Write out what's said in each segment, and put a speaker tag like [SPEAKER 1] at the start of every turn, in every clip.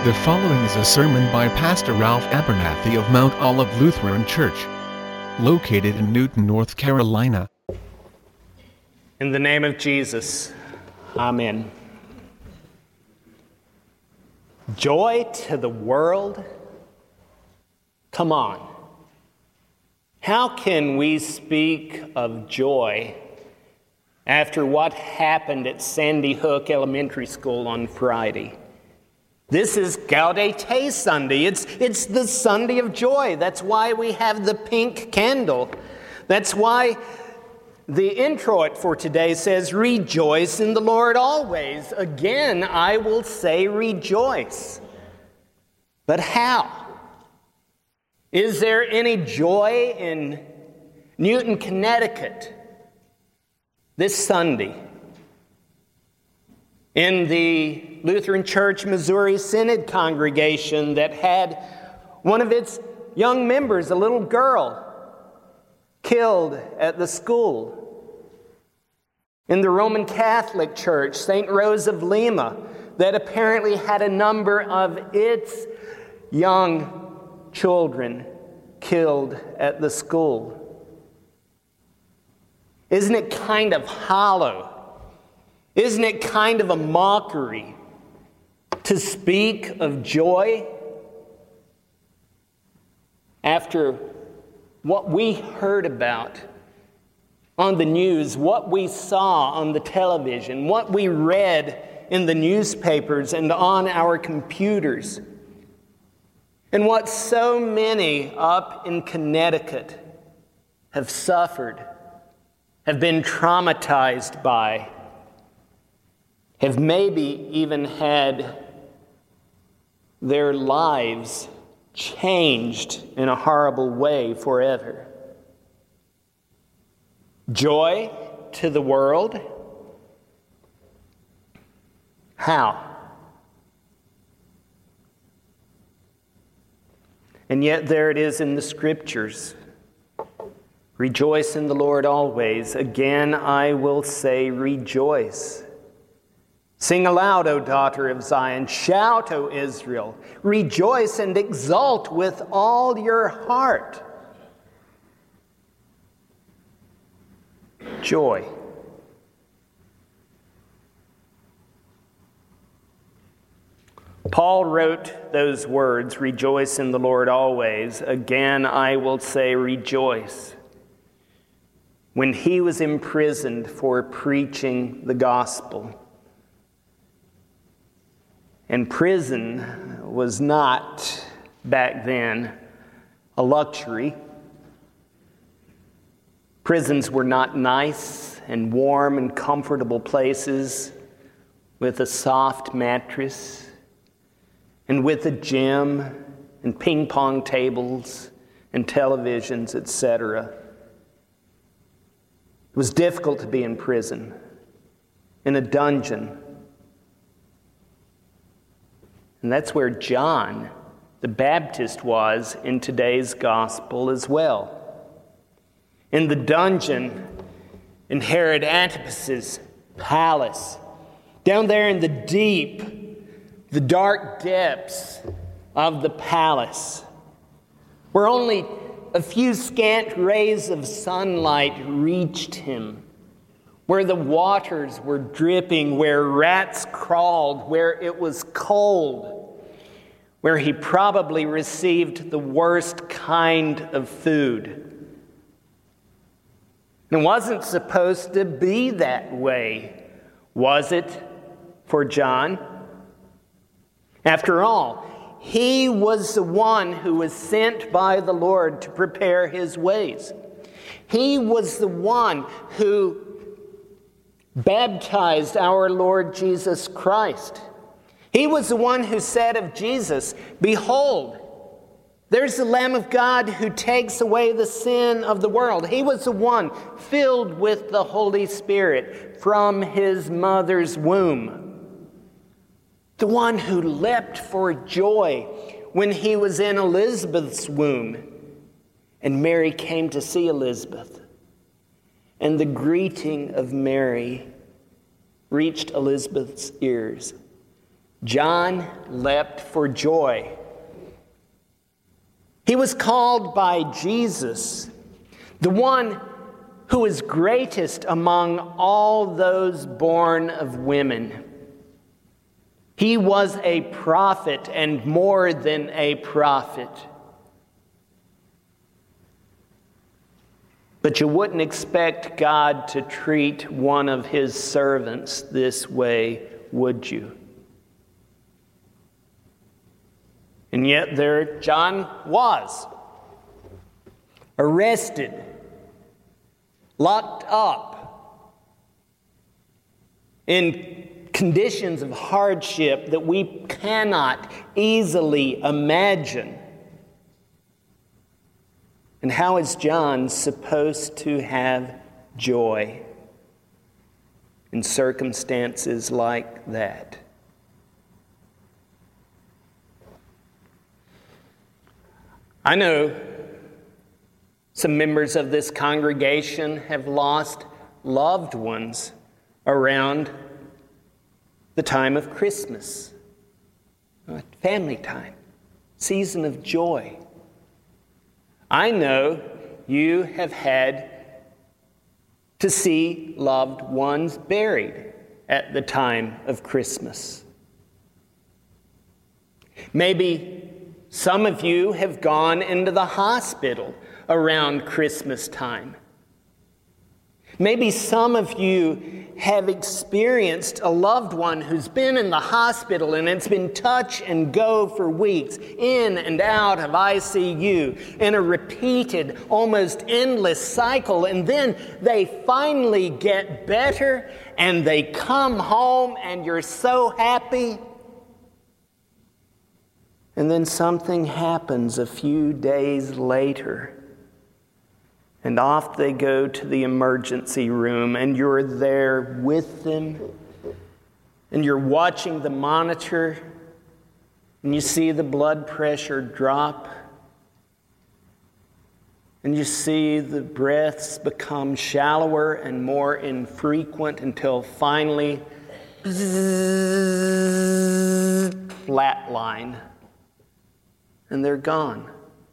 [SPEAKER 1] The following is a sermon by Pastor Ralph Abernathy of Mount Olive Lutheran Church, located in Newton, North Carolina.
[SPEAKER 2] In the name of Jesus, amen. Joy to the world? Come on. How can we speak of joy after what happened at Sandy Hook Elementary School on Friday? This is Gaudete Sunday. It's the Sunday of joy. That's why we have the pink candle. That's why the introit for today says, "Rejoice in the Lord always." Again, I will say rejoice. But how? Is there any joy in Newton, Connecticut this Sunday? In the Lutheran Church Missouri Synod congregation that had one of its young members, a little girl, killed at the school. In the Roman Catholic Church, St. Rose of Lima, that apparently had a number of its young children killed at the school. Isn't it kind of hollow? Isn't it kind of a mockery to speak of joy after what we heard about on the news, what we saw on the television, what we read in the newspapers and on our computers, and what so many up in Connecticut have suffered, have been traumatized by, have maybe even had their lives changed in a horrible way forever. Joy to the world? How? And yet there it is in the Scriptures. Rejoice in the Lord always. Again, I will say rejoice. Sing aloud, O daughter of Zion. Shout, O Israel. Rejoice and exult with all your heart. Joy. Paul wrote those words, rejoice in the Lord always. Again, I will say rejoice, when he was imprisoned for preaching the gospel. And prison was not, back then, a luxury. Prisons were not nice and warm and comfortable places with a soft mattress and with a gym and ping pong tables and televisions, etc. It was difficult to be in prison, in a dungeon. And that's where John the Baptist was in today's gospel as well. In the dungeon in Herod Antipas's palace, down there in the dark depths of the palace, where only a few scant rays of sunlight reached him, where the waters were dripping, where rats crawled, where it was cold, where he probably received the worst kind of food. It wasn't supposed to be that way, was it, for John? After all, he was the one who was sent by the Lord to prepare his ways. He was the one who baptized our Lord Jesus Christ. He was the one who said of Jesus, "Behold, there's the Lamb of God who takes away the sin of the world." He was the one filled with the Holy Spirit from his mother's womb. The one who leapt for joy when he was in Elizabeth's womb. And Mary came to see Elizabeth. And the greeting of Mary reached Elizabeth's ears. John leapt for joy. He was called by Jesus, the one who is greatest among all those born of women. He was a prophet and more than a prophet. But you wouldn't expect God to treat one of his servants this way, would you? And yet there John was, arrested, locked up, in conditions of hardship that we cannot easily imagine. And how is John supposed to have joy in circumstances like that? I know some members of this congregation have lost loved ones around the time of Christmas, family time, season of joy. I know you have had to see loved ones buried at the time of Christmas. Maybe some of you have gone into the hospital around Christmas time. Maybe some of you have experienced a loved one who's been in the hospital and it's been touch and go for weeks, in and out of ICU, in a repeated, almost endless cycle. And then they finally get better and they come home and you're so happy. And then something happens a few days later. And off they go to the emergency room, and you're there with them, and you're watching the monitor, and you see the blood pressure drop, and you see the breaths become shallower and more infrequent until finally, flatline, and they're gone.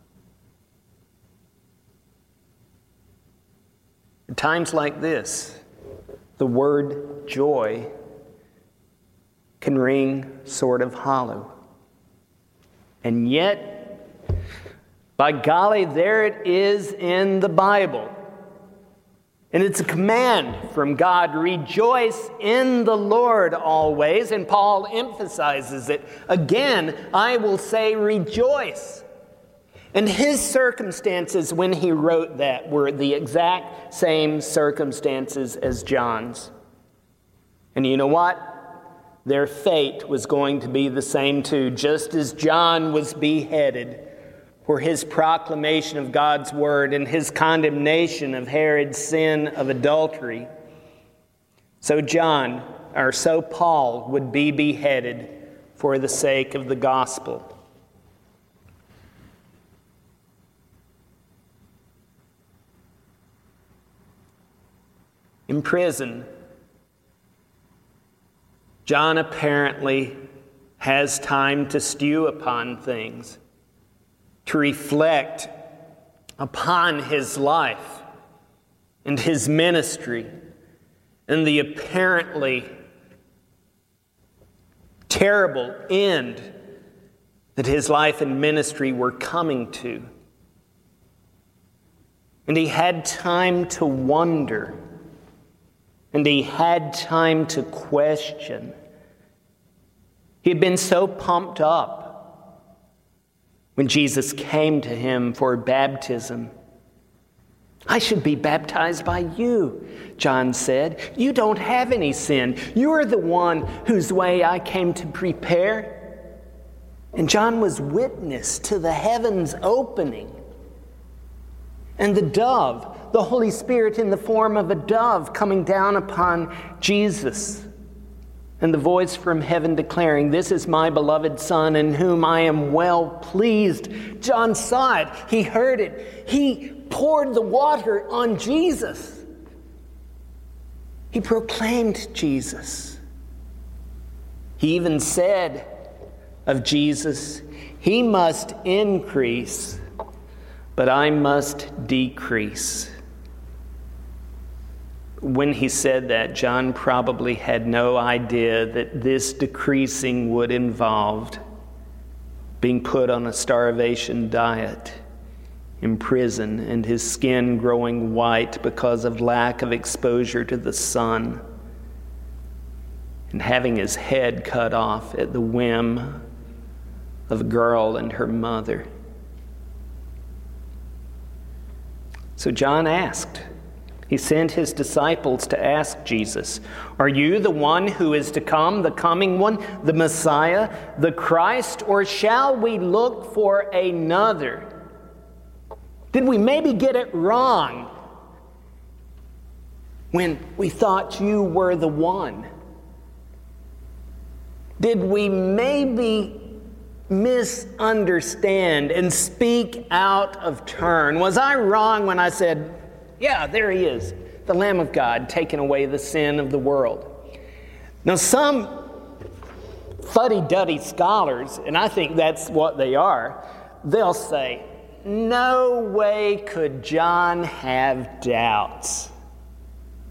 [SPEAKER 2] At times like this, the word joy can ring sort of hollow. And yet, by golly, there it is in the Bible. And it's a command from God, rejoice in the Lord always. And Paul emphasizes it. Again, I will say rejoice. And his circumstances when he wrote that were the exact same circumstances as John's. And you know what? Their fate was going to be the same too. Just as John was beheaded for his proclamation of God's word and his condemnation of Herod's sin of adultery, so Paul would be beheaded for the sake of the gospel. In prison, John apparently has time to stew upon things, to reflect upon his life and his ministry and the apparently terrible end that his life and ministry were coming to. And he had time to wonder. And he had time to question. He had been so pumped up when Jesus came to him for baptism. I should be baptized by you, John said. You don't have any sin. You're the one whose way I came to prepare. And John was witness to the heavens opening. And the dove, the Holy Spirit in the form of a dove coming down upon Jesus. And the voice from heaven declaring, "This is my beloved Son in whom I am well pleased." John saw it. He heard it. He poured the water on Jesus. He proclaimed Jesus. He even said of Jesus, "He must increase, but I must decrease." When he said that, John probably had no idea that this decreasing would involve being put on a starvation diet, in prison, and his skin growing white because of lack of exposure to the sun, and having his head cut off at the whim of a girl and her mother. So John asked. He sent his disciples to ask Jesus, "Are you the one who is to come, the coming one, the Messiah, the Christ, or shall we look for another?" Did we maybe get it wrong when we thought you were the one? Did we maybe misunderstand and speak out of turn? Was I wrong when I said, "Yeah, there he is, the Lamb of God, taking away the sin of the world"? Now, some fuddy-duddy scholars, and I think that's what they are, they'll say, "No way could John have doubts.